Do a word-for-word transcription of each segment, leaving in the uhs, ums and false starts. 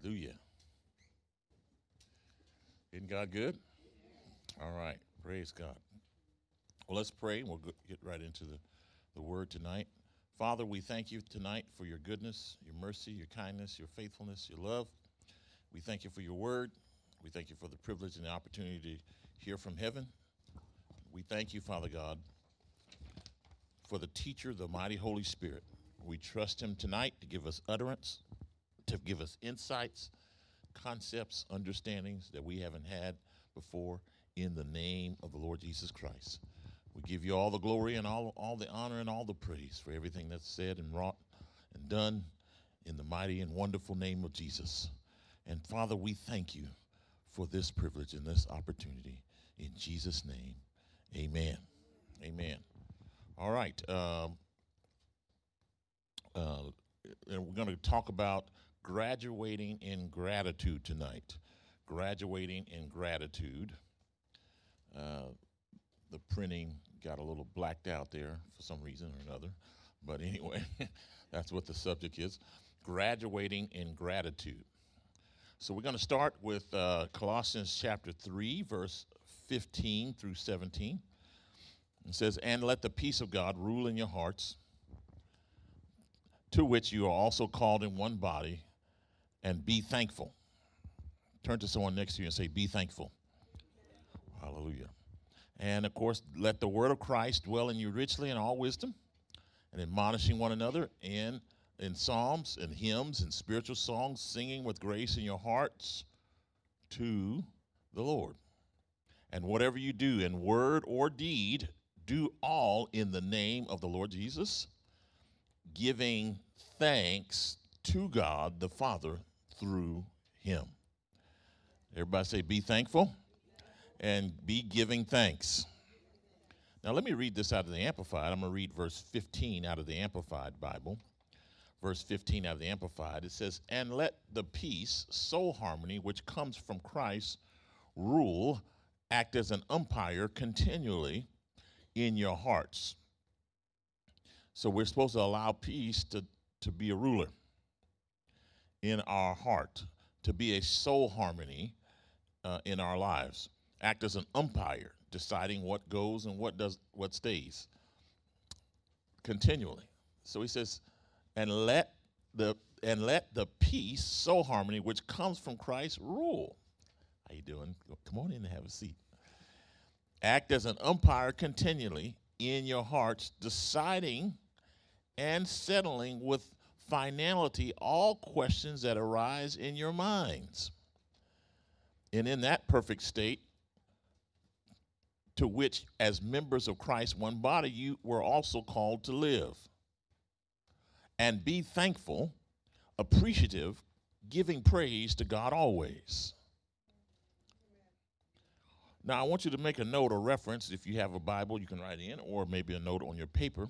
Hallelujah. Isn't God good? All right. Praise God. Well, let's pray and we'll go- get right into the, the word tonight. Father, we thank you tonight for your goodness, your mercy, your kindness, your faithfulness, your love. We thank you for your word. We thank you for the privilege and the opportunity to hear from heaven. We thank you, Father God, for the teacher, the mighty Holy Spirit. We trust him tonight to give us utterance, to give us insights, concepts, understandings that we haven't had before in the name of the Lord Jesus Christ. We give you all the glory and all, all the honor and all the praise for everything that's said and wrought and done in the mighty and wonderful name of Jesus. And Father, we thank you for this privilege and this opportunity. In Jesus' name, amen. Amen. All right. Um, uh, and we're going to talk about graduating in gratitude tonight. Graduating in gratitude. Uh, the printing got a little blacked out there for some reason or another. But anyway, that's what the subject is. Graduating in gratitude. So we're going to start with uh, Colossians chapter three, verse fifteen through seventeen. It says, "And let the peace of God rule in your hearts, to which you are also called in one body, and be thankful." Turn to someone next to you and say, "Be thankful." Hallelujah. And of course, let the word of Christ dwell in you richly in all wisdom, and admonishing one another in, in psalms and hymns and spiritual songs, singing with grace in your hearts to the Lord. And whatever you do in word or deed, do all in the name of the Lord Jesus, giving thanks to God the Father through him. Everybody say, be thankful and be giving thanks. Now let me read this out of the Amplified. I'm going to read verse fifteen out of the Amplified Bible. Verse fifteen out of the Amplified. It says, "And let the peace, soul harmony, which comes from Christ, rule, act as an umpire continually in your hearts." So we're supposed to allow peace to, to be a ruler in our heart, to be a soul harmony uh, in our lives. Act as an umpire, deciding what goes and what does what stays continually. So he says, and let the and let the peace, soul harmony, which comes from Christ, rule. How you doing? Come on in and have a seat. Act as an umpire continually in your hearts, deciding and settling with finality all questions that arise in your minds. And in that perfect state, to which, as members of Christ, one body, you were also called to live. And be thankful, appreciative, giving praise to God always. Now, I want you to make a note or reference. If you have a Bible, you can write it in, or maybe a note on your paper.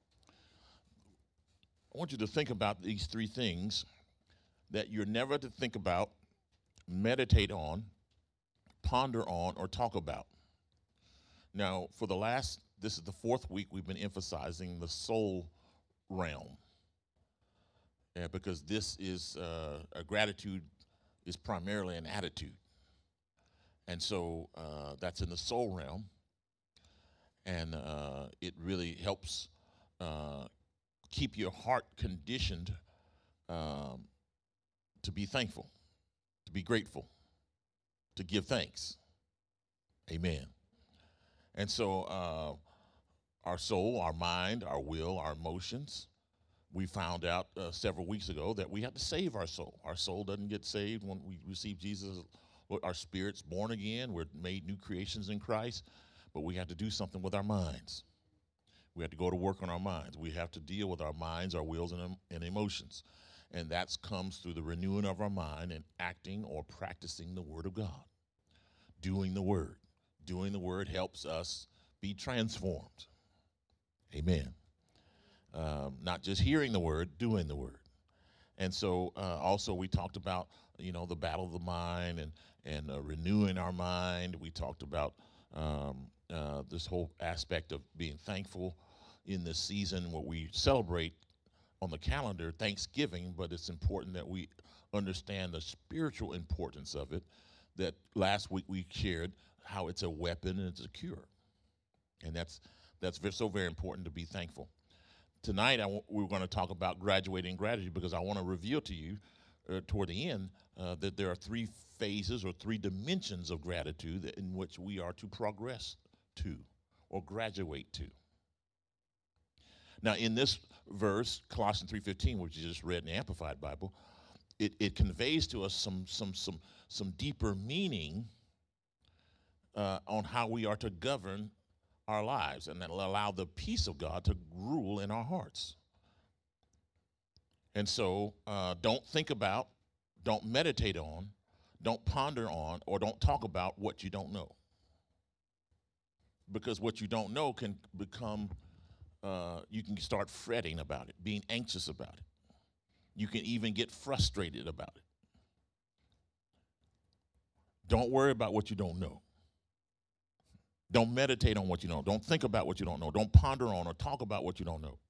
I want you to think about these three things that you're never to think about, meditate on, ponder on, or talk about. Now, for the last, this is the fourth week we've been emphasizing the soul realm. Yeah, because this is, uh, a gratitude is primarily an attitude. And so uh, that's in the soul realm. And uh, it really helps uh, keep your heart conditioned um, to be thankful, to be grateful, to give thanks. Amen. And so uh, our soul, our mind, our will, our emotions, we found out uh, several weeks ago that we have to save our soul. Our soul doesn't get saved when we receive Jesus. Our spirit's born again. We're made new creations in Christ. But we have to do something with our minds. We have to go to work on our minds. We have to deal with our minds, our wills, and, and emotions. And that comes through the renewing of our mind and acting or practicing the Word of God. Doing the Word. Doing the Word helps us be transformed. Amen. Um, not just hearing the Word, doing the Word. And so uh, also we talked about, you know, the battle of the mind and, and uh, renewing our mind. We talked about um, uh, this whole aspect of being thankful in this season where we celebrate on the calendar Thanksgiving, but it's important that we understand the spiritual importance of it, that last week we shared how it's a weapon and it's a cure. And that's that's very, so very important to be thankful. Tonight, I w- we're going to talk about graduating gratitude, because I want to reveal to you uh, toward the end uh, that there are three phases or three dimensions of gratitude that, in which we are to progress to or graduate to. Now, in this verse, Colossians three fifteen, which you just read in the Amplified Bible, it, it conveys to us some some some some deeper meaning uh, on how we are to govern our lives, and that'll allow the peace of God to rule in our hearts. And so uh, don't think about, don't meditate on, don't ponder on, or don't talk about what you don't know. Because what you don't know can become, uh, you can start fretting about it, being anxious about it. You can even get frustrated about it. Don't worry about what you don't know. Don't meditate on what you know. Don't think about what you don't know. Don't ponder on or talk about what you don't know.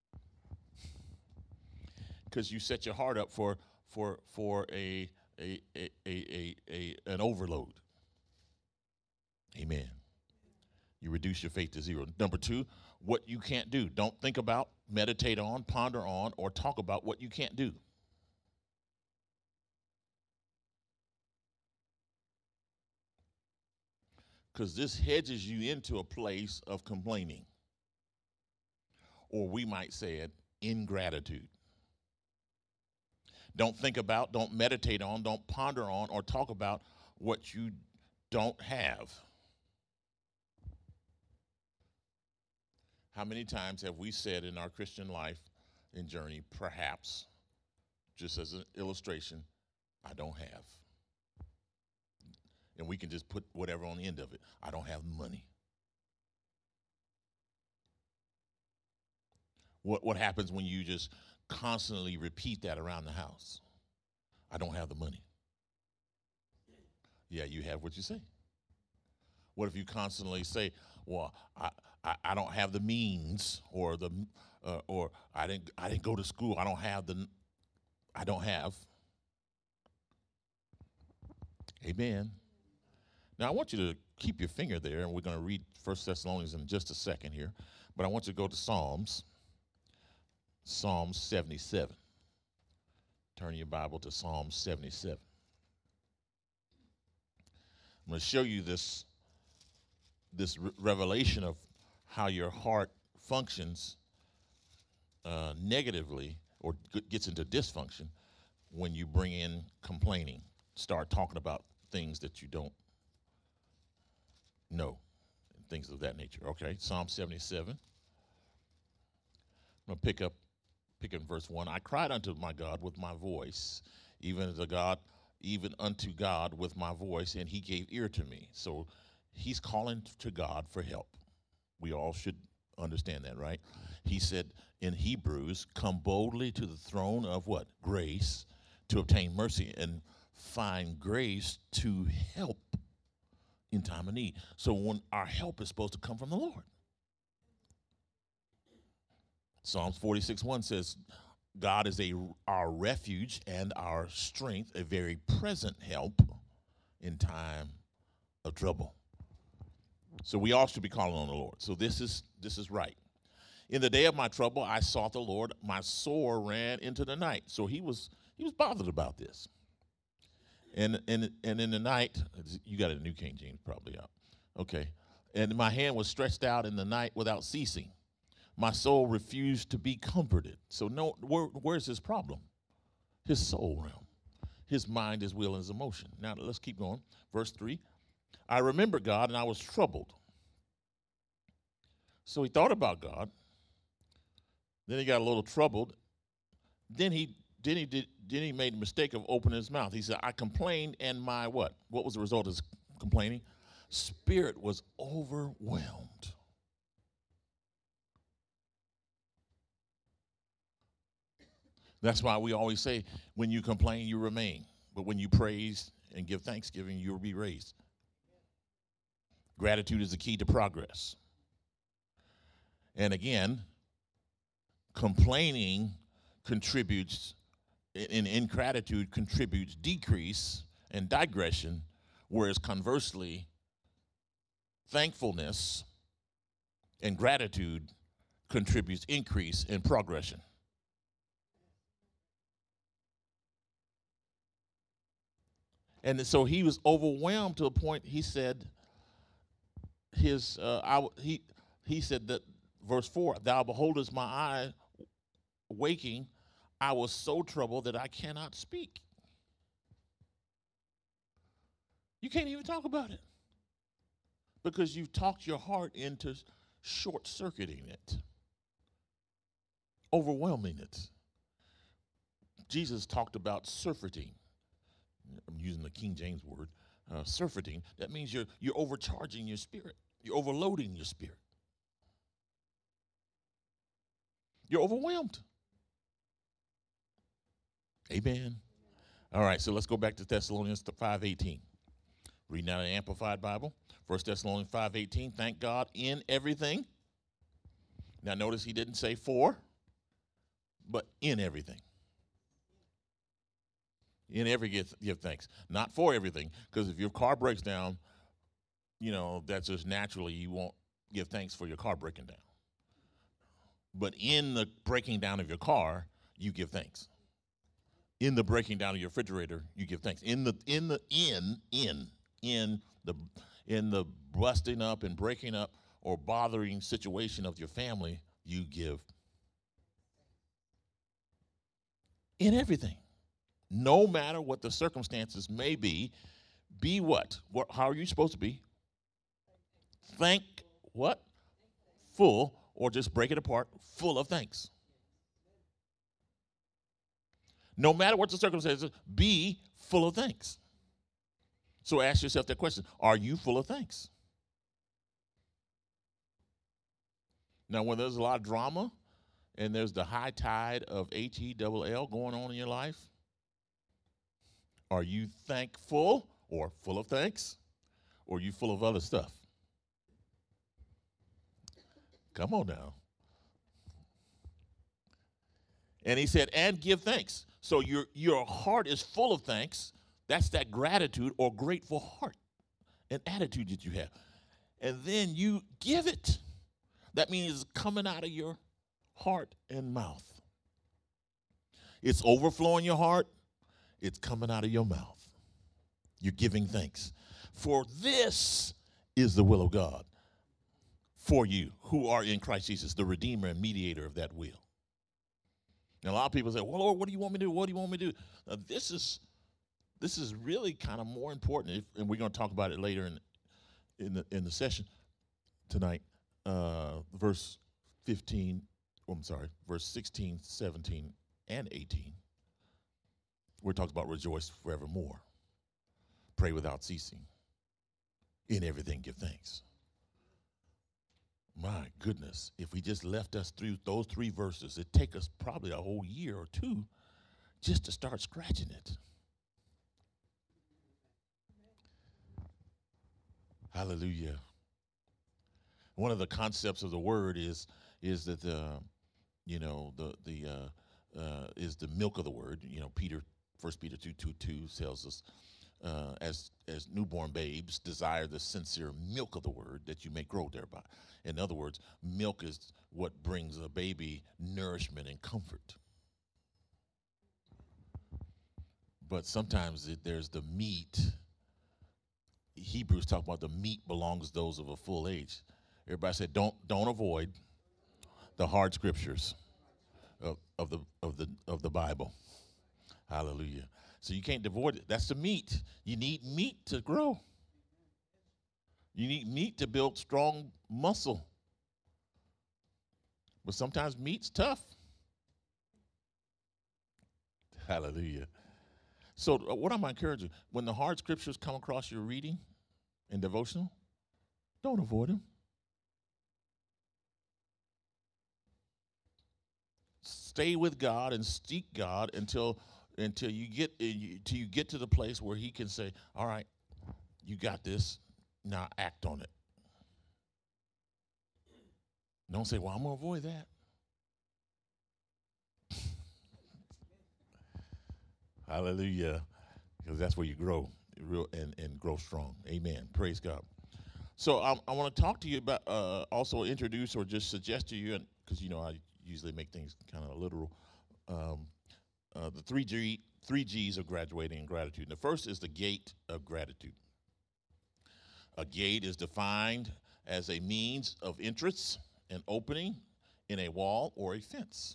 Because you set your heart up for for for a a a a, a an overload. Amen. You reduce your faith to zero. Number two, what you can't do. Don't think about, meditate on, ponder on, or talk about what you can't do. Because this hedges you into a place of complaining. Or we might say it, ingratitude. Don't think about, don't meditate on, don't ponder on, or talk about what you don't have. How many times have we said in our Christian life and journey, perhaps, just as an illustration, I don't have. And we can just put whatever on the end of it. I don't have money. What what happens when you just constantly repeat that around the house? I don't have the money. Yeah, you have what you say. What if you constantly say, well, I, I, I don't have the means, or the uh, or I didn't I didn't go to school. I don't have the I don't have. Amen. Now, I want you to keep your finger there, and we're going to read First Thessalonians in just a second here. But I want you to go to Psalms, Psalm seventy-seven. Turn your Bible to Psalm seventy-seven. I'm going to show you this, this re- revelation of how your heart functions uh, negatively, or g- gets into dysfunction when you bring in complaining. Start talking about things that you don't know, and things of that nature. Okay, Psalm seventy-seven. I'm going to pick up, pick in verse one. I cried unto my God with my voice, even as a God, even unto God with my voice, and he gave ear to me. So he's calling to God for help. We all should understand that, right? He said in Hebrews, come boldly to the throne of what? Grace, to obtain mercy and find grace to help in time of need. So when our help is supposed to come from the Lord. Psalms forty-six one says, God is a our refuge and our strength, a very present help in time of trouble. So we all should be calling on the Lord. So this is this is right. In the day of my trouble, I sought the Lord. My soul ran into the night. So he was he was bothered about this. And and and in the night, you got a New King James probably out. Okay. And my hand was stretched out in the night without ceasing. My soul refused to be comforted. So no, where, where's his problem? His soul realm. His mind, his will, and his emotion. Now let's keep going. Verse three. I remembered God and I was troubled. So he thought about God. Then he got a little troubled. Then he then he did then he made the mistake of opening his mouth. He said, I complained, and my what? What was the result of his complaining? Spirit was overwhelmed. That's why we always say, when you complain, you remain. But when you praise and give thanksgiving, you'll be raised. Gratitude is the key to progress. And again, complaining contributes in ingratitude contributes decrease and digression, whereas conversely, thankfulness and gratitude contributes increase and progression. And so he was overwhelmed to a point. He said, "His uh, I, he he said that verse four, thou beholdest my eye waking. I was so troubled that I cannot speak." You can't even talk about it because you've talked your heart into short-circuiting it, overwhelming it. Jesus talked about surfeiting. I'm using the King James word, uh, surfeiting. That means you're you're overcharging your spirit. You're overloading your spirit. You're overwhelmed. Amen. All right, so let's go back to Thessalonians five eighteen. Reading out an Amplified Bible. First Thessalonians five eighteen, thank God in everything. Now notice he didn't say for, but in everything. In every give, give thanks. Not for everything, because if your car breaks down, you know, that's just naturally you won't give thanks for your car breaking down. But in the breaking down of your car, you give thanks. In the breaking down of your refrigerator, you give thanks. In the in the in in in the in the busting up and breaking up or bothering situation of your family, you give. In everything. No matter what the circumstances may be, be what? What? How are you supposed to be? Thank what? Full, or just break it apart, full of thanks. No matter what the circumstances, be full of thanks. So ask yourself that question. Are you full of thanks? Now, when there's a lot of drama and there's the high tide of H E L L going on in your life, are you thankful or full of thanks? Or are you full of other stuff? Come on now. And he said, and give thanks. So your, your heart is full of thanks. That's that gratitude or grateful heart and attitude that you have. And then you give it. That means it's coming out of your heart and mouth. It's overflowing your heart. It's coming out of your mouth. You're giving thanks. For this is the will of God for you who are in Christ Jesus, the Redeemer and mediator of that will. Now, a lot of people say, well, Lord, what do you want me to do? What do you want me to do? Now, this is this is really kind of more important, if, and we're going to talk about it later in, in, the, in the session tonight. Uh, verse fifteen, oh, I'm sorry, verse sixteen, seventeen, and eighteen. We're talking about rejoice forevermore. Pray without ceasing. In everything give thanks. My goodness, if we just left us through those three verses, it'd take us probably a whole year or two just to start scratching it. Hallelujah. One of the concepts of the word is is that the you know the the uh, uh, is the milk of the word. You know, Peter, First Peter two two two tells us, uh, as as newborn babes desire the sincere milk of the word that you may grow thereby. In other words, milk is what brings a baby nourishment and comfort. But sometimes it, there's the meat. Hebrews talk about the meat belongs to those of a full age. Everybody said, don't don't avoid the hard scriptures of, of the of the of the Bible. Hallelujah. So you can't avoid it. That's the meat. You need meat to grow. You need meat to build strong muscle. But sometimes meat's tough. Hallelujah. So uh, what I'm encouraging, when the hard scriptures come across your reading and devotional, don't avoid them. Stay with God and seek God until until you get until you get to the place where He can say, "All right, you got this. Now act on it." Don't say, "Well, I'm gonna avoid that." Hallelujah. Because that's where you grow real and, and grow strong. Amen. Praise God. So I, I want to talk to you about, uh, also introduce or just suggest to you, because you know I usually make things kind of literal, um, uh, the three G, three G's of graduating in gratitude. And the first is the gate of gratitude. A gate is defined as a means of entrance, an opening in a wall or a fence.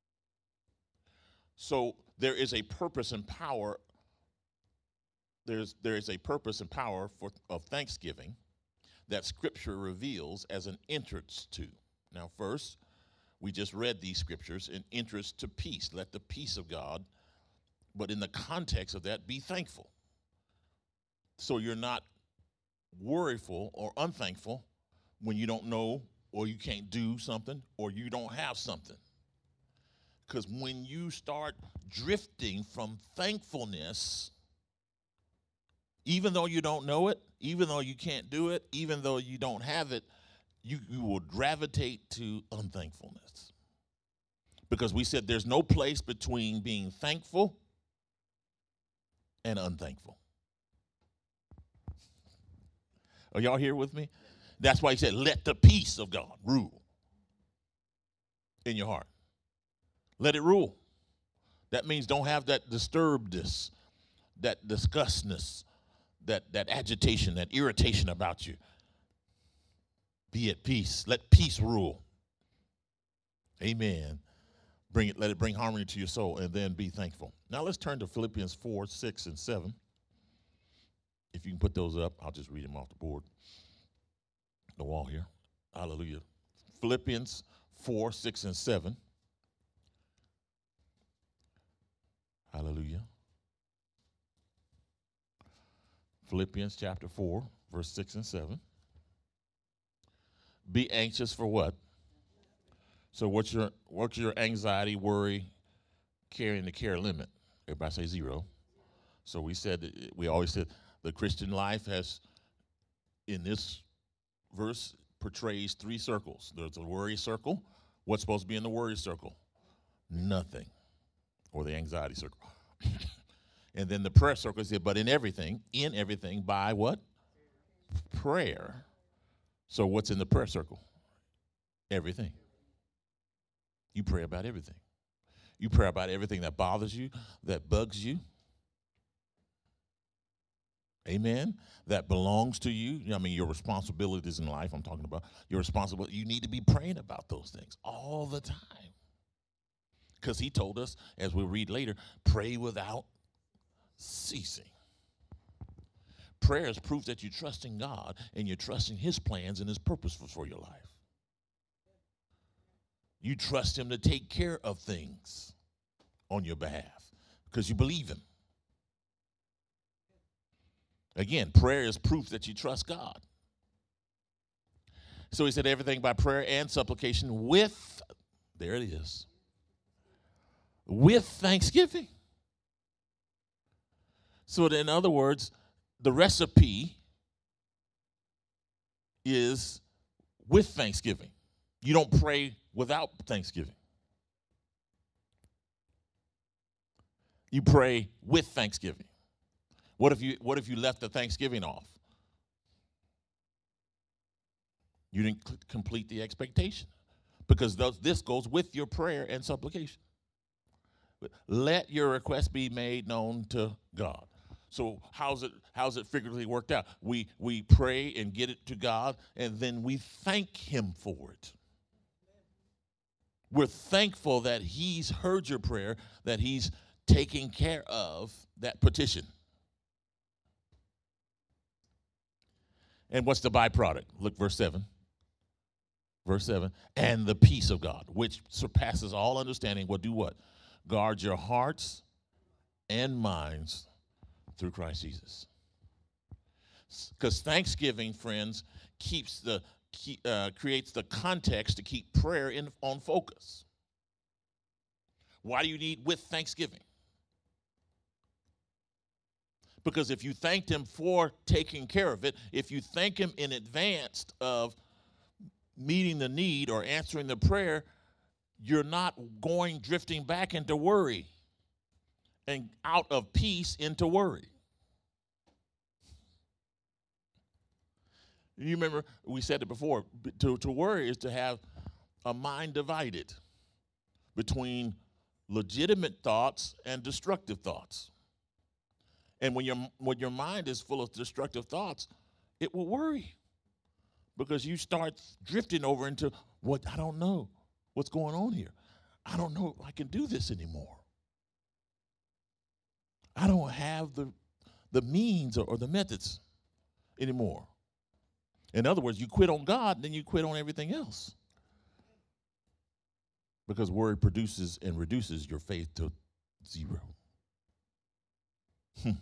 So there is a purpose and power. There's there is a purpose and power for of thanksgiving that Scripture reveals as an entrance to. Now, first, we just read these scriptures, an entrance to peace. Let the peace of God, but in the context of that, be thankful. So you're not worryful or unthankful when you don't know or you can't do something or you don't have something. Because when you start drifting from thankfulness, even though you don't know it, even though you can't do it, even though you don't have it, you, you will gravitate to unthankfulness. Because we said there's no place between being thankful and unthankful. Are y'all here with me? That's why he said, let the peace of God rule in your heart. Let it rule. That means don't have that disturbedness, that disgustness, that, that agitation, that irritation about you. Be at peace. Let peace rule. Amen. Bring it, let it bring harmony to your soul, and then be thankful. Now let's turn to Philippians four, six, and seven. If you can put those up, I'll just read them off the board, the wall here. Hallelujah. Philippians four, six, and seven. Hallelujah. Philippians chapter four, verse six and seven. Be anxious for what? So what's your what's your anxiety, worry, carrying the care limit? Everybody say zero. So we said, we always said the Christian life has, in this verse, portrays three circles. There's a worry circle. What's supposed to be in the worry circle? Nothing. Or the anxiety circle. And then the prayer circle is, but in everything, in everything, by what? Prayer. So what's in the prayer circle? Everything. You pray about everything. You pray about everything that bothers you, that bugs you. Amen. That belongs to you. I mean, your responsibilities in life, I'm talking about your responsibility. You need to be praying about those things all the time. Because he told us, as we'll read later, pray without ceasing. Prayer is proof that you trust in God and you're trusting his plans and his purpose for, for your life. You trust him to take care of things on your behalf because you believe him. Again, prayer is proof that you trust God. So he said everything by prayer and supplication with, there it is, with thanksgiving. So in other words, the recipe is with thanksgiving. You don't pray without thanksgiving. You pray with thanksgiving. What if you what if you left the Thanksgiving off? You didn't c- complete the expectation because those, this goes with your prayer and supplication. Let your request be made known to God. So how's it how's it figuratively worked out? We we pray and get it to God, and then we thank him for it. We're thankful that he's heard your prayer, that he's taking care of that petition. And what's the byproduct? Look, verse seven. Verse seven. And the peace of God, which surpasses all understanding, will do what? Guard your hearts and minds through Christ Jesus. Because thanksgiving, friends, keeps the keep, uh, creates the context to keep prayer in on focus. Why do you need with thanksgiving? Because if you thanked him for taking care of it, if you thank him in advance of meeting the need or answering the prayer, you're not going drifting back into worry and out of peace into worry. You remember we said it before, to, to worry is to have a mind divided between legitimate thoughts and destructive thoughts. And when your, when your mind is full of destructive thoughts, it will worry because you start drifting over into what, I don't know what's going on here. I don't know if I can do this anymore. I don't have the, the means or, or the methods anymore. In other words, you quit on God, then you quit on everything else. Because worry produces and reduces your faith to zero. Hmm.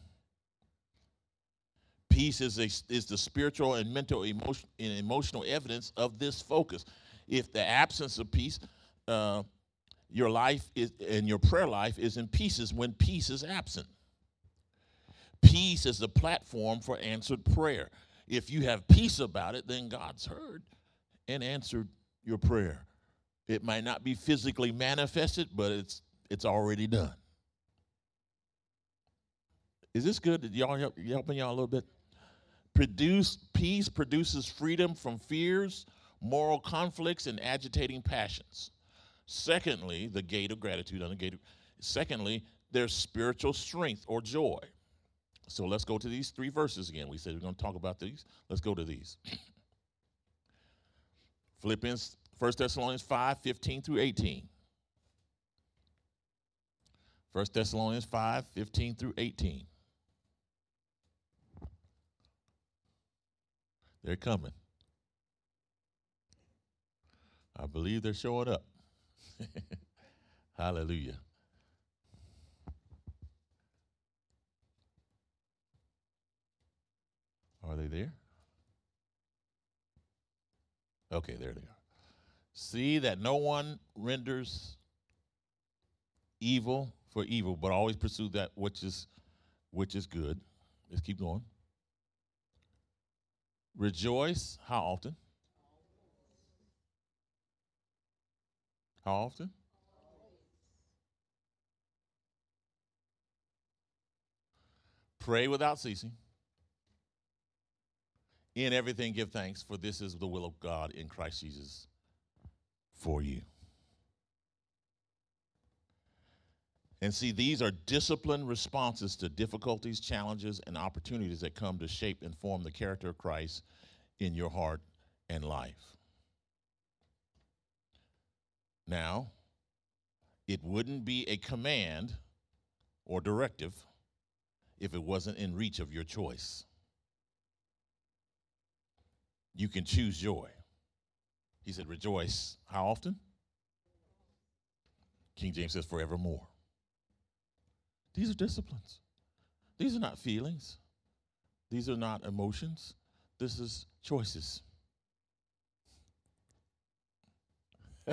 Peace is, a, is the spiritual and mental emotion, and emotional evidence of this focus. If the absence of peace, uh, your life is, and your prayer life is in pieces when peace is absent. Peace is the platform for answered prayer. If you have peace about it, then God's heard and answered your prayer. It might not be physically manifested, but it's it's already done. Is this good? Did y'all help, helping y'all a little bit? Produce peace produces freedom from fears, moral conflicts, and agitating passions. Secondly, the gate of gratitude on the gate. Of, secondly, there's spiritual strength or joy. So let's go to these three verses again. We said we're going to talk about these. Let's go to these. Philippians, First Thessalonians five, fifteen through eighteen. First Thessalonians five, fifteen through eighteen. They're coming. I believe they're showing up. Hallelujah. Are they there? Okay, there they are. See that no one renders evil for evil, but always pursue that which is which is good. Let's keep going. Rejoice. How often? How often? Pray without ceasing. In everything give thanks, for this is the will of God in Christ Jesus for you. And see, these are disciplined responses to difficulties, challenges, and opportunities that come to shape and form the character of Christ in your heart and life. Now, it wouldn't be a command or directive if it wasn't in reach of your choice. You can choose joy. He said, rejoice. How often? King James says, forevermore. These are disciplines. These are not feelings. These are not emotions. This is choices. And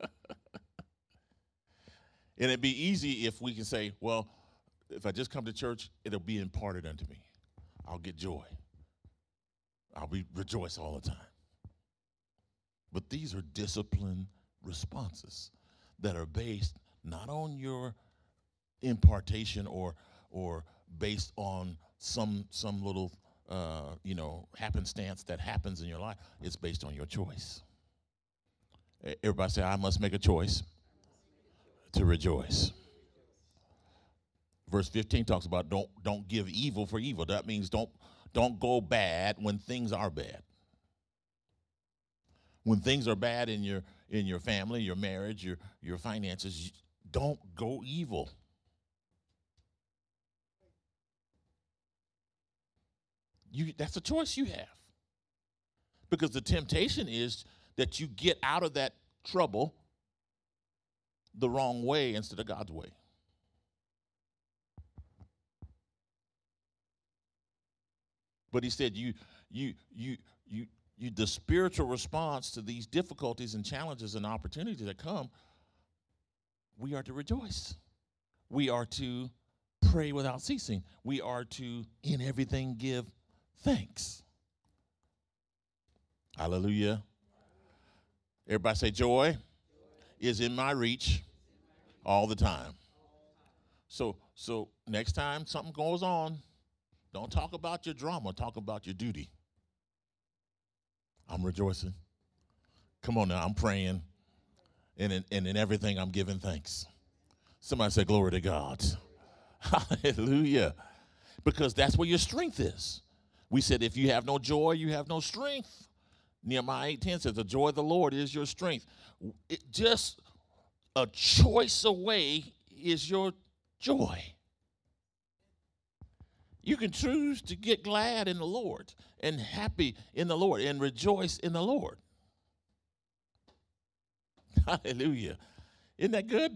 it'd be easy if we can say, well, if I just come to church, it'll be imparted unto me. I'll get joy. I'll be rejoice all the time. But these are disciplined responses that are based not on your impartation or or based on some some little uh, you know happenstance that happens in your life. It's based on your choice. Everybody say, I must make a choice to rejoice. Verse fifteen talks about don't don't give evil for evil. That means don't don't go bad when things are bad. When things are bad in your in your family, your marriage, your your finances, don't go evil. You that's a choice you have. Because the temptation is that you get out of that trouble the wrong way instead of God's way. But he said, you, you, you, you, you, the spiritual response to these difficulties and challenges and opportunities that come, we are to rejoice. We are to pray without ceasing. We are to, in everything, give thanks. Hallelujah. Everybody say, joy is in my reach all the time. So, So next time something goes on, don't talk about your drama, talk about your duty. I'm rejoicing. Come on now, I'm praying. And in, and in everything, I'm giving thanks. Somebody say, glory to God. Hallelujah. Because that's where your strength is. We said, if you have no joy, you have no strength. Nehemiah eight ten says, the joy of the Lord is your strength. It, just a choice away is your joy. You can choose to get glad in the Lord and happy in the Lord and rejoice in the Lord. Hallelujah. Isn't that good?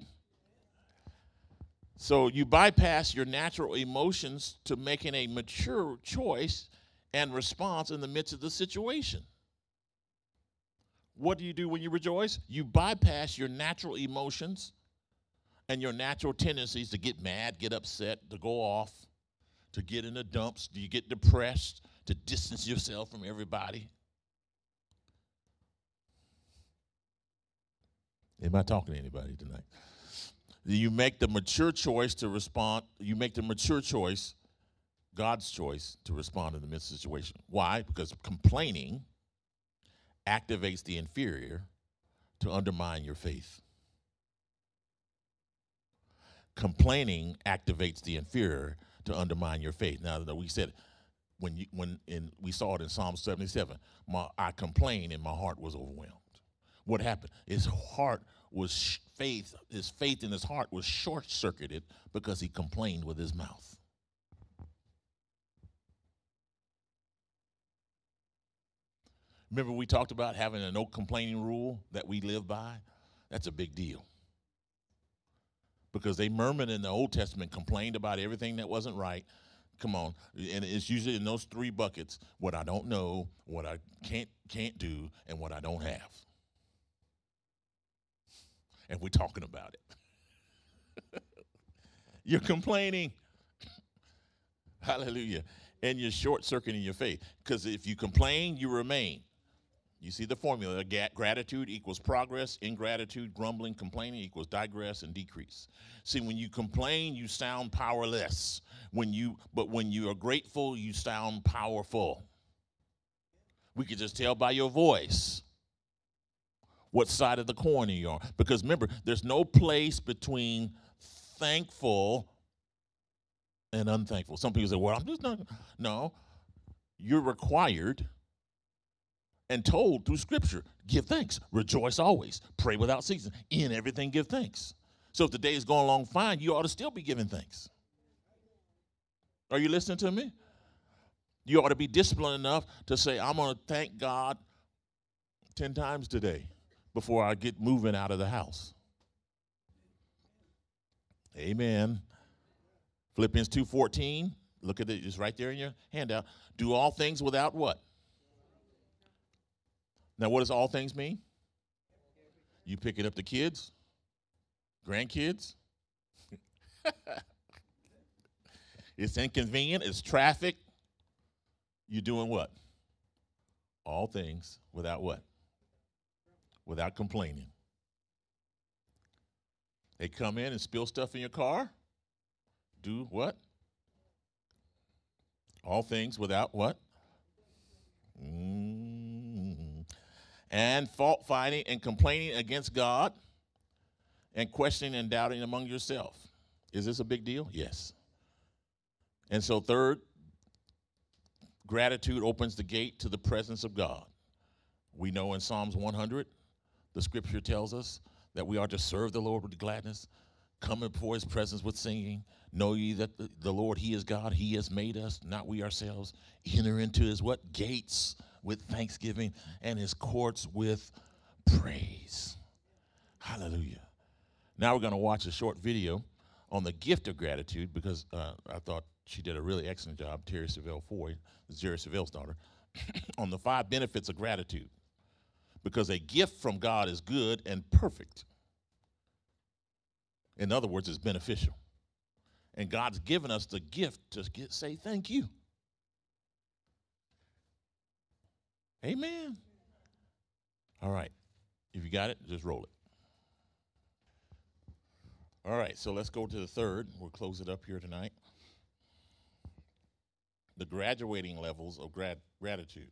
So you bypass your natural emotions to making a mature choice and response in the midst of the situation. What do you do when you rejoice? You bypass your natural emotions and your natural tendencies to get mad, get upset, to go off, to get in the dumps. Do you get depressed, to distance yourself from everybody? Am I talking to anybody tonight? You make the mature choice to respond. You make the mature choice, God's choice, to respond in the midst of the situation. Why? Because complaining activates the inferior to undermine your faith. Complaining activates the inferior to undermine your faith. Now, we said when you when in we saw it in Psalm seventy-seven. My, I complained and my heart was overwhelmed. What happened? His heart was sh- faith. His faith in his heart was short-circuited because he complained with his mouth. Remember we talked about having a no complaining rule that we live by? That's a big deal. Because they murmured in the Old Testament, complained about everything that wasn't right. Come on. And it's usually in those three buckets: what I don't know, what I can't can't do, and what I don't have. And we're talking about it. You're complaining. Hallelujah. And you're short-circuiting your faith. Because if you complain, you remain. You see the formula. Gratitude equals progress. Ingratitude, grumbling, complaining equals digress and decrease. See, when you complain, you sound powerless. When you, but when you are grateful, you sound powerful. We could just tell by your voice what side of the coin you are. Because remember, there's no place between thankful and unthankful. Some people say, well, I'm just not. No, you're required and told through Scripture, give thanks, rejoice always, pray without ceasing, in everything give thanks. So if the day is going along fine, you ought to still be giving thanks. Are you listening to me? You ought to be disciplined enough to say, I'm going to thank God ten times today before I get moving out of the house. Amen. Philippians two fourteen, look at it, it's right there in your handout. Do all things without what? Now, what does all things mean? You picking up the kids, grandkids. It's inconvenient, it's traffic. You're doing what? All things without what? Without complaining. They come in and spill stuff in your car. Do what? All things without what? Mm-hmm. And fault finding and complaining against God and questioning and doubting among yourself. Is this a big deal? Yes. And so third, gratitude opens the gate to the presence of God. We know in Psalms one hundred, the scripture tells us that we are to serve the Lord with gladness, come before his presence with singing. Know ye that the, the Lord, he is God, he has made us, not we ourselves. Enter into his what? Gates with thanksgiving and his courts with praise. Hallelujah. Now we're going to watch a short video on the gift of gratitude because uh, I thought she did a really excellent job, Terry Savelle Foy, Jerry Savelle's daughter, on the five benefits of gratitude. Because a gift from God is good and perfect. In other words, it's beneficial. And God's given us the gift to get, say thank you. Amen. All right. If you got it, just roll it. All right, so let's go to the third. We'll close it up here tonight. The graduating levels of grad- gratitude.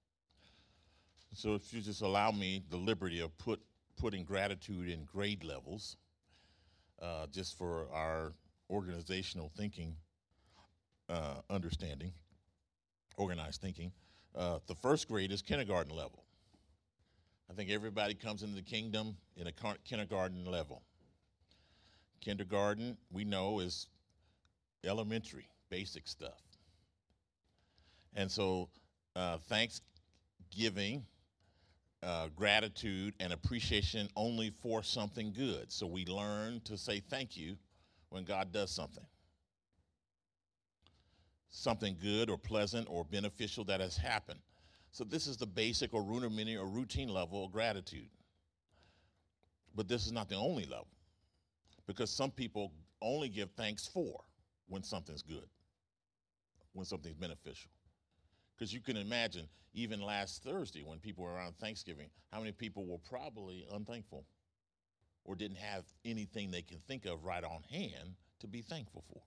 So if you just allow me the liberty of put putting gratitude in grade levels, uh, just for our organizational thinking, uh, understanding, organized thinking. Uh, the first grade is kindergarten level. I think everybody comes into the kingdom in a car- kindergarten level. Kindergarten, we know, is elementary, basic stuff. And so uh, Thanksgiving, uh, gratitude, and appreciation only for something good. So we learn to say thank you when God does something. Something good or pleasant or beneficial that has happened. So this is the basic or rudimentary or routine level of gratitude. But this is not the only level, because some people only give thanks for when something's good, when something's beneficial. Because you can imagine, even last Thursday when people were around Thanksgiving, how many people were probably unthankful or didn't have anything they can think of right on hand to be thankful for.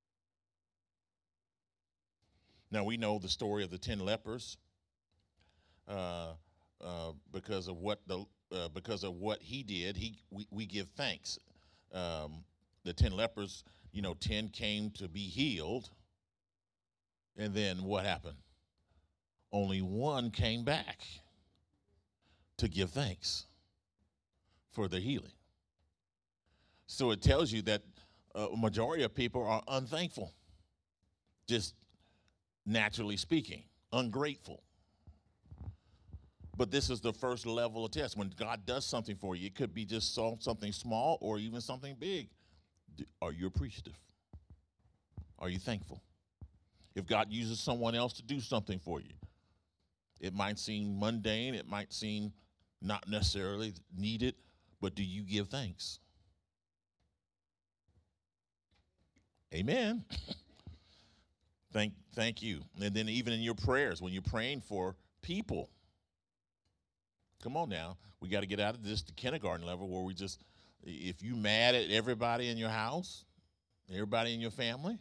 Now, we know the story of the ten lepers uh, uh, because of what the uh, because of what he did. He we, we give thanks. Um, the ten lepers, you know, ten came to be healed, and then what happened? Only one came back to give thanks for the healing. So it tells you that a majority of people are unthankful, just naturally speaking, ungrateful. But this is the first level of test. When God does something for you, it could be just so, something small or even something big. Are you appreciative? Are you thankful? If God uses someone else to do something for you, it might seem mundane, it might seem not necessarily needed, but do you give thanks? Amen. Thank, thank you. And then even in your prayers, when you're praying for people, come on now, we got to get out of this to kindergarten level where we just, if you mad at everybody in your house, everybody in your family,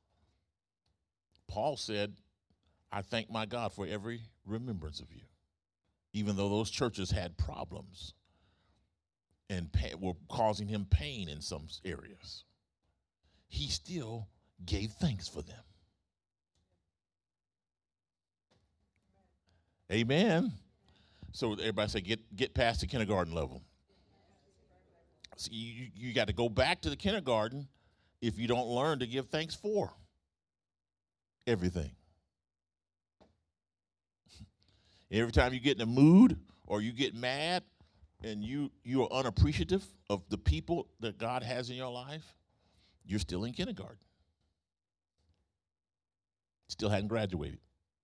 Paul said, I thank my God for every remembrance of you. Even though those churches had problems and pay, were causing him pain in some areas, he still gave thanks for them. Amen. So everybody say, get get past the kindergarten level. So you, you got to go back to the kindergarten if you don't learn to give thanks for everything. Every time you get in a mood or you get mad and you, you are unappreciative of the people that God has in your life, you're still in kindergarten. Still hadn't graduated.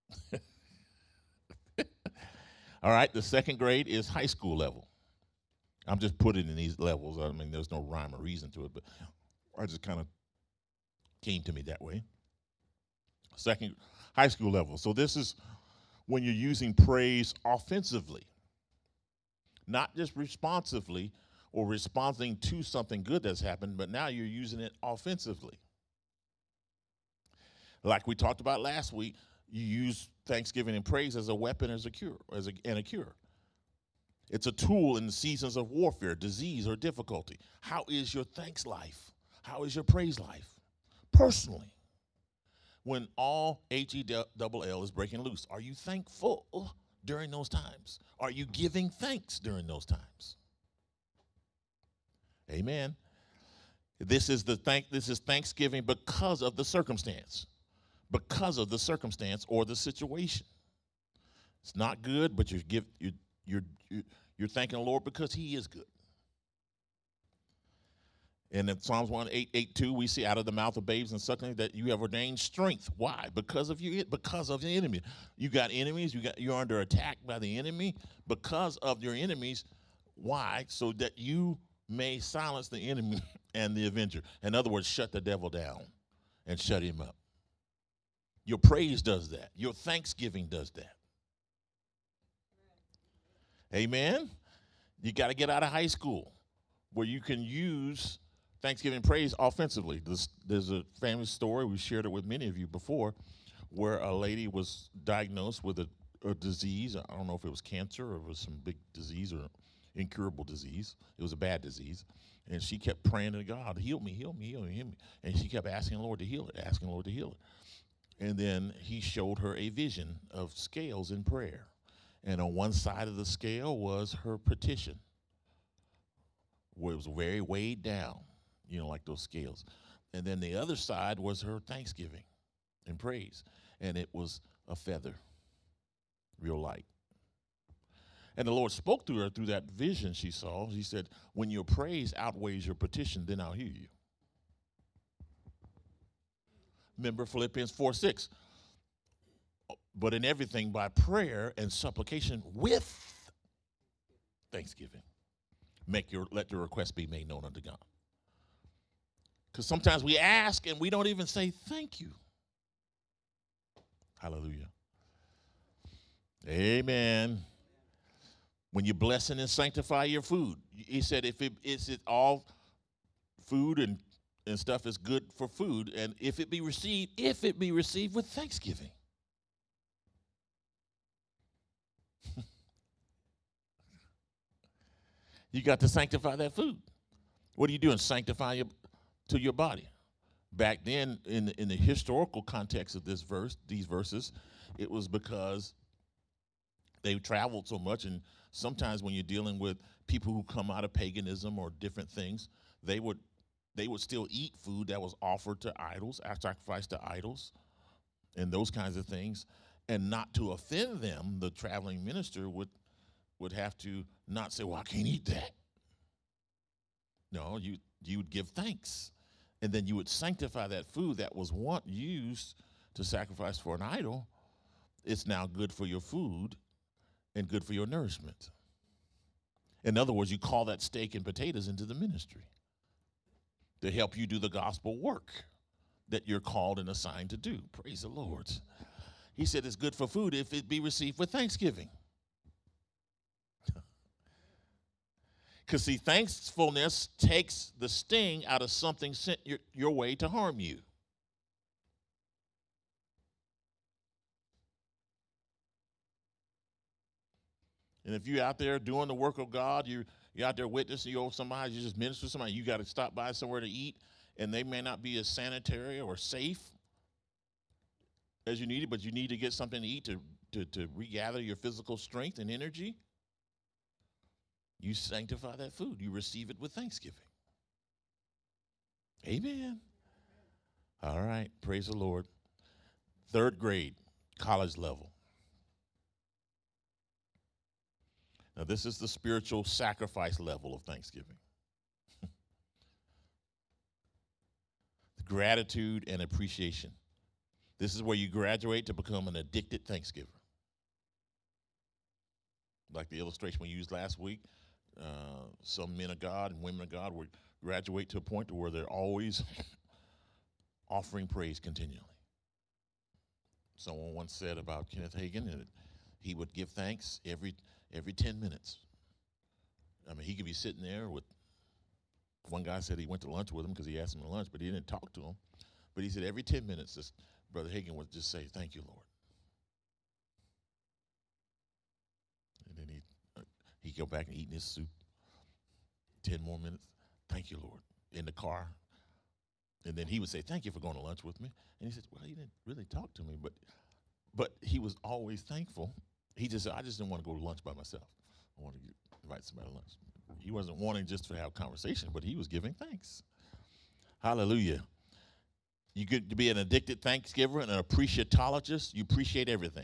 All right, the second grade is high school level. I'm just putting in these levels. I mean, there's no rhyme or reason to it, but I just kind of came to me that way. Second, high school level. So this is when you're using praise offensively, not just responsively or responding to something good that's happened, but now you're using it offensively. Like we talked about last week, you use thanksgiving and praise as a weapon, as a cure, as a, and a cure. It's a tool in the seasons of warfare, disease, or difficulty. How is your thanks life? How is your praise life? Personally, when all H E double L is breaking loose, are you thankful during those times? Are you giving thanks during those times? Amen. This is the thank. This is Thanksgiving because of the circumstance, because of the circumstance or the situation. It's not good, but you're give you're you're you're, you're thanking the Lord because He is good. And in Psalms one eight eight two, we see out of the mouth of babes and sucklings that you have ordained strength. Why? Because of you, because of the enemy. You got enemies, you got you're under attack by the enemy because of your enemies. Why? So that you may silence the enemy and the avenger. In other words, shut the devil down and shut him up. Your praise does that. Your thanksgiving does that. Amen. You got to get out of high school where you can use Thanksgiving praise offensively. This, there's a famous story, we shared it with many of you before, where a lady was diagnosed with a, a disease. I don't know if it was cancer or it was some big disease or incurable disease. It was a bad disease. And she kept praying to God, heal me, heal me, heal me, heal me. And she kept asking the Lord to heal it, asking the Lord to heal it. And then he showed her a vision of scales in prayer. And on one side of the scale was her petition, where it was very weighed down, you know, like those scales. And then the other side was her thanksgiving and praise. And it was a feather, real light. And the Lord spoke to her through that vision she saw. He said, when your praise outweighs your petition, then I'll hear you. Remember Philippians four six. But in everything by prayer and supplication with thanksgiving, make your let your request be made known unto God. Because sometimes we ask and we don't even say thank you. Hallelujah. Amen. When you bless and sanctify your food, he said, if it is it all food and, and stuff is good for food, and if it be received, if it be received with thanksgiving. You got to sanctify that food. What are you doing? Sanctify your, to your body. Back then, in the, in the historical context of this verse, these verses, it was because they traveled so much, and sometimes when you're dealing with people who come out of paganism or different things, they would they would still eat food that was offered to idols, sacrificed to idols, and those kinds of things. And not to offend them, the traveling minister would would have to not say, well, I can't eat that. No, you you would give thanks. And then you would sanctify that food that was once used to sacrifice for an idol. It's now good for your food and good for your nourishment. In other words, you call that steak and potatoes into the ministry to help you do the gospel work that you're called and assigned to do. Praise the Lord. He said it's good for food if it be received with thanksgiving. Because, see, thankfulness takes the sting out of something sent your, your way to harm you. And if you're out there doing the work of God, you're, you're out there witnessing, you owe somebody, you just minister to somebody, you got to stop by somewhere to eat, and they may not be as sanitary or safe as you need it, but you need to get something to eat to, to, to regather your physical strength and energy. You sanctify that food. You receive it with thanksgiving. Amen. All right. Praise the Lord. Third grade, college level. Now, this is the spiritual sacrifice level of Thanksgiving. Gratitude and appreciation. This is where you graduate to become an addicted Thanksgiver. Like the illustration we used last week. Uh, some men of God and women of God would graduate to a point to where they're always offering praise continually. Someone once said about Kenneth Hagin that he would give thanks every every ten minutes. I mean, he could be sitting there with, one guy said he went to lunch with him because he asked him to lunch, but he didn't talk to him. But he said every ten minutes, this Brother Hagin would just say, thank you, Lord. And then he He'd go back and eat his soup. Ten more minutes. Thank you, Lord. In the car. And then he would say, thank you for going to lunch with me. And he said, well, he didn't really talk to me, but but he was always thankful. He just said, I just didn't want to go to lunch by myself. I wanted to invite somebody to lunch. He wasn't wanting just to have a conversation, but he was giving thanks. Hallelujah. You get to be an addicted thanksgiver and an appreciatologist. You appreciate everything.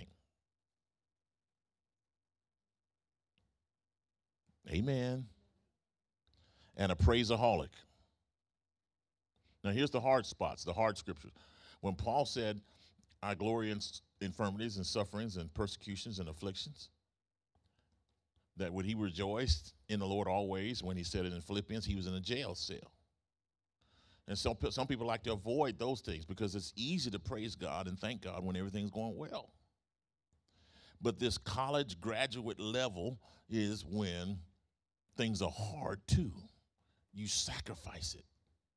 Amen. And a praiseaholic. Now, here's the hard spots, the hard scriptures. When Paul said, I glory in infirmities and sufferings and persecutions and afflictions, that when he rejoiced in the Lord always, when he said it in Philippians, he was in a jail cell. And some, some people like to avoid those things because it's easy to praise God and thank God when everything's going well. But this college graduate level is when things are hard too. You sacrifice it.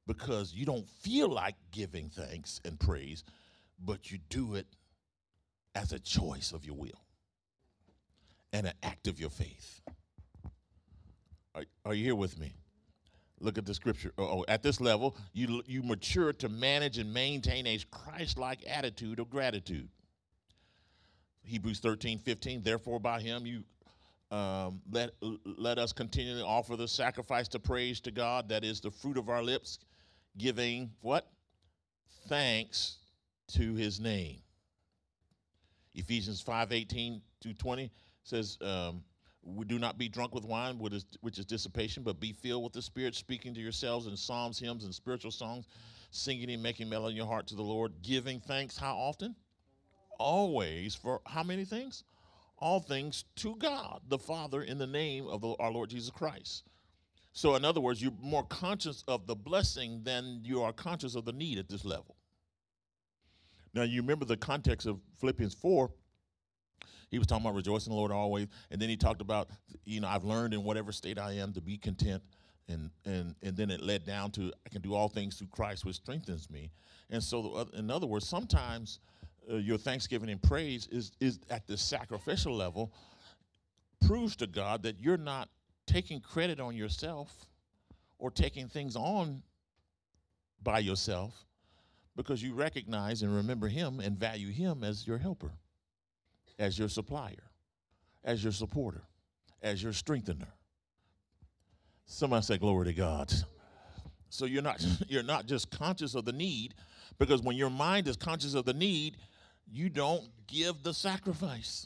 because you don't feel like giving thanks and praise, but you do it as a choice of your will and an act of your faith. Are, are you here with me? Look at the scripture. Oh, at this level, you, you mature to manage and maintain a Christ-like attitude of gratitude. Hebrews thirteen fifteen, therefore by him you um, let, let us continually offer the sacrifice to praise to God, that is the fruit of our lips, giving what? Thanks to his name. Ephesians five eighteen to twenty says, um, we do not be drunk with wine, which is, which is dissipation, but be filled with the Spirit, speaking to yourselves in psalms, hymns, and spiritual songs, singing and making melody in your heart to the Lord, giving thanks how often? Always. For how many things? All things to God, the Father, in the name of the, our Lord Jesus Christ. So in other words, you're more conscious of the blessing than you are conscious of the need at this level. Now, you remember the context of Philippians four. He was talking about rejoicing in the Lord always. And then he talked about, you know, I've learned in whatever state I am to be content. And and and then it led down to I can do all things through Christ, which strengthens me. And so, in other words, sometimes uh, your thanksgiving and praise is, is at the sacrificial level, proves to God that you're not taking credit on yourself or taking things on by yourself, because you recognize and remember him and value him as your helper, as your supplier, as your supporter, as your strengthener. Somebody say glory to God. So you're not you're not just conscious of the need, because when your mind is conscious of the need, you don't give the sacrifice.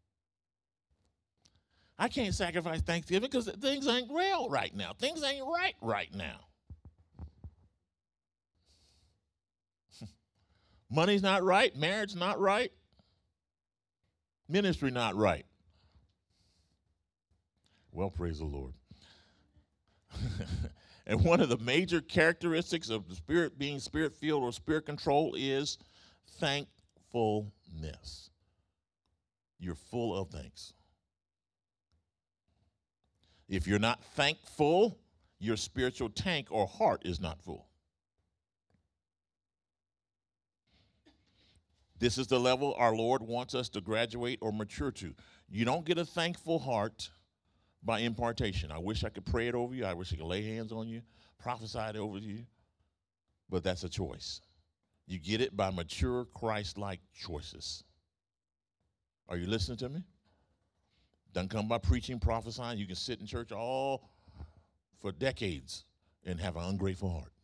I can't sacrifice Thanksgiving because things ain't real right now. Things ain't right right now. Money's not right. Marriage not right. Ministry not right. Well, praise the Lord. And one of the major characteristics of the spirit being spirit-filled or spirit control is thankfulness. You're full of thanks. If you're not thankful, your spiritual tank or heart is not full. This is the level our Lord wants us to graduate or mature to. You don't get a thankful heart by impartation. I wish I could pray it over you. I wish I could lay hands on you, prophesy it over you. But that's a choice. You get it by mature Christ-like choices. Are you listening to me? Doesn't come by preaching, prophesying. You can sit in church all for decades and have an ungrateful heart,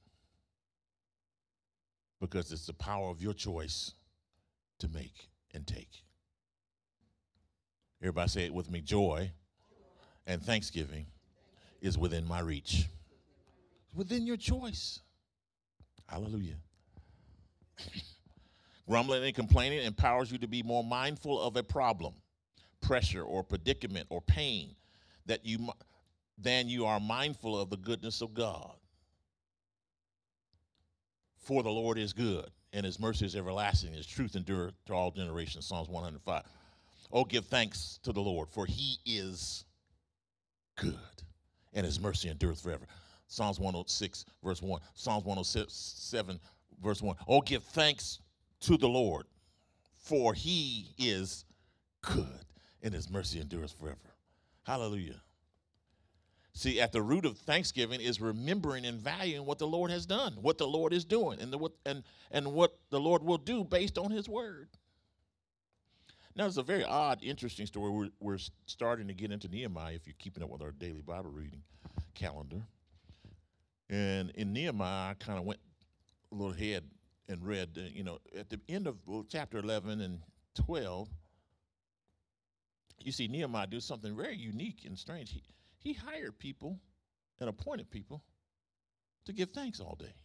because it's the power of your choice to make and take. Everybody say it with me. Joy and thanksgiving is within my reach. It's within your choice. Hallelujah. Grumbling and complaining empowers you to be more mindful of a problem, pressure, or predicament, or pain that you than you are mindful of the goodness of God. For the Lord is good, and his mercy is everlasting, his truth endure to all generations. Psalms one hundred five. Oh, give thanks to the Lord, for he is good, and his mercy endureth forever. Psalms one oh six, verse one. Psalms one oh seven, verse one. Oh, give thanks to the Lord, for he is good, and his mercy endures forever. Hallelujah. See, at the root of thanksgiving is remembering and valuing what the Lord has done, what the Lord is doing, and, the, what, and, and what the Lord will do based on his word. Now, it's a very odd, interesting story. We're, we're starting to get into Nehemiah, if you're keeping up with our daily Bible reading calendar. And in Nehemiah, I kind of went a little ahead and read, uh, you know, at the end of well, chapter eleven and twelve, you see Nehemiah do something very unique and strange. He, he hired people and appointed people to give thanks all day.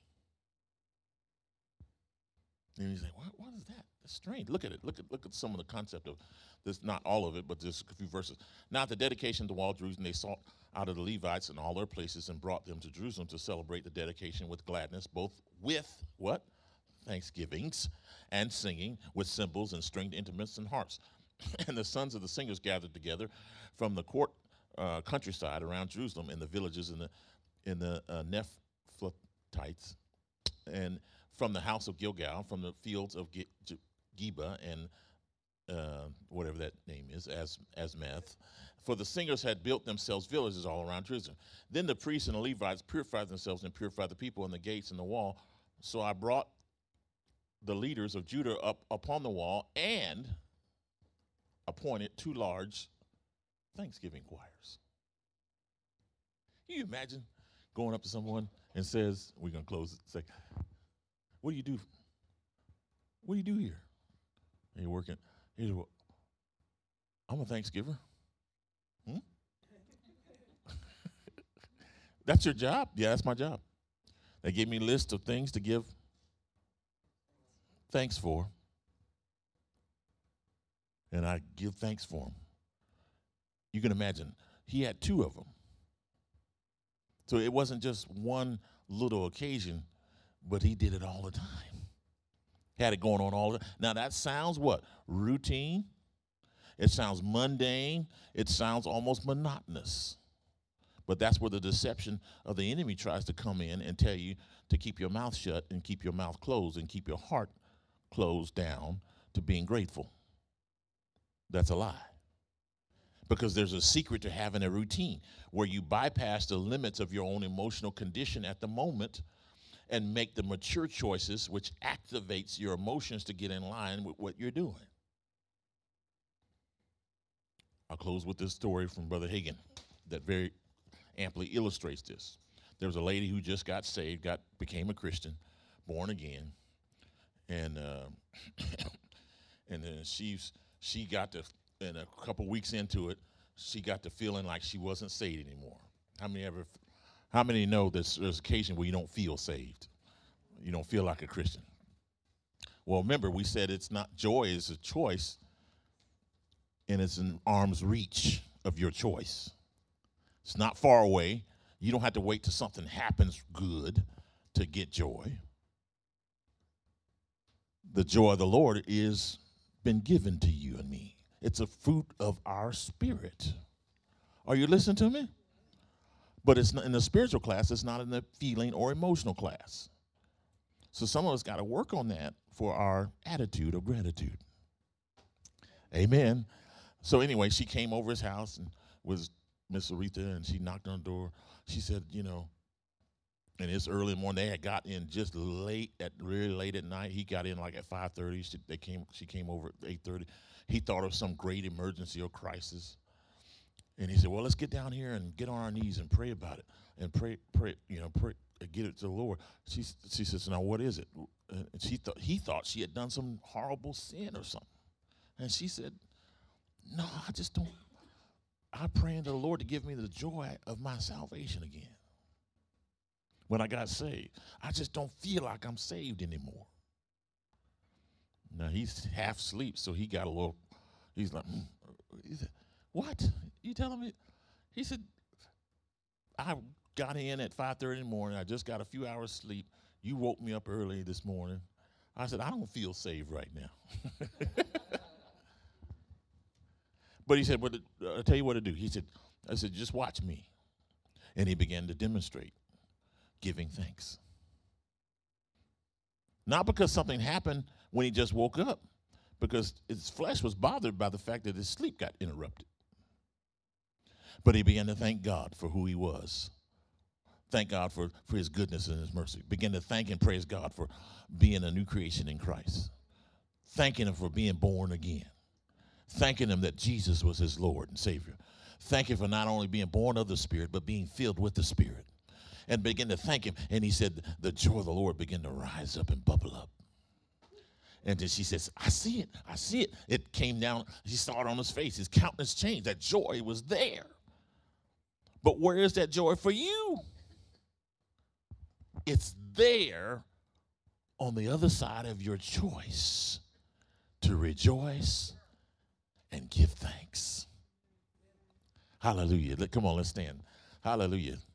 And he's like, what, what is that? That's strange. Look at it. Look at look at some of the concept of this, not all of it, but just a few verses. Now at the dedication of the wall of Jerusalem, they sought out of the Levites in all their places and brought them to Jerusalem to celebrate the dedication with gladness, both with what? Thanksgivings and singing, with cymbals and stringed instruments and harps. And the sons of the singers gathered together from the court uh, countryside around Jerusalem, in the villages in the in the uh, Amalekites, and from the house of Gilgal, from the fields of Ge- Ge- Geba and uh, whatever that name is, as Asmeth. For the singers had built themselves villages all around Jerusalem. Then the priests and the Levites purified themselves and purified the people and the gates and the wall. So I brought the leaders of Judah up upon the wall and appointed two large Thanksgiving choirs. Can you imagine going up to someone and says, we're going to close it, say, what do you do? What do you do here? And you're working. He said, well, I'm a Thanksgiver. Hmm? That's your job? Yeah, that's my job. They gave me a list of things to give thanks for. And I give thanks for them. You can imagine, he had two of them. So it wasn't just one little occasion, but he did it all the time. Had it going on all the time. Now that sounds what? Routine. It sounds mundane. It sounds almost monotonous. But that's where the deception of the enemy tries to come in and tell you to keep your mouth shut and keep your mouth closed and keep your heart closed down to being grateful. That's a lie. Because there's a secret to having a routine where you bypass the limits of your own emotional condition at the moment and make the mature choices, which activates your emotions to get in line with what you're doing. I'll close with this story from Brother Hagin that very amply illustrates this. There was a lady who just got saved, got became a Christian, born again, and uh, and then she's she got to, and a couple weeks into it, she got to feeling like she wasn't saved anymore. How many ever? How many know this, there's occasion where you don't feel saved? You don't feel like a Christian. Well, remember, we said it's not joy is a choice, and it's in arm's reach of your choice. It's not far away. You don't have to wait till something happens good to get joy. The joy of the Lord is been given to you and me. It's a fruit of our spirit. Are you listening to me? But it's not in the spiritual class. It's not in the feeling or emotional class. So some of us got to work on that for our attitude of gratitude. Amen. So anyway, she came over his house and was Miss Aretha, and she knocked on the door. She said, you know, and it's early in the morning. They had got in just late, at really late at night. He got in like at five thirty. She, they came. She came over at eight thirty. He thought of some great emergency or crisis. And he said, well, let's get down here and get on our knees and pray about it. And pray, pray, you know, pray, get it to the Lord. She, she says, now what is it? And she thought, he thought she had done some horrible sin or something. And she said, no, I just don't. I'm praying to the Lord to give me the joy of my salvation again. When I got saved, I just don't feel like I'm saved anymore. Now he's half asleep, so he got a little, he's like, mm. He said, what? You telling me? He said, I got in at five thirty in the morning. I just got a few hours sleep. You woke me up early this morning. I said, I don't feel saved right now. But he said, well, I'll tell you what to do. He said, I said, just watch me. And he began to demonstrate giving thanks. Not because something happened when he just woke up, because his flesh was bothered by the fact that his sleep got interrupted. But he began to thank God for who he was. Thank God for, for his goodness and his mercy. Began to thank and praise God for being a new creation in Christ. Thanking him for being born again. Thanking him that Jesus was his Lord and Savior. Thank him for not only being born of the Spirit, but being filled with the Spirit. And begin to thank him. And he said, the joy of the Lord began to rise up and bubble up. And then she says, I see it. I see it. It came down. She saw it on his face. His countenance changed. That joy was there. But where is that joy for you? It's there on the other side of your choice to rejoice and give thanks. Hallelujah. Come on, let's stand. Hallelujah.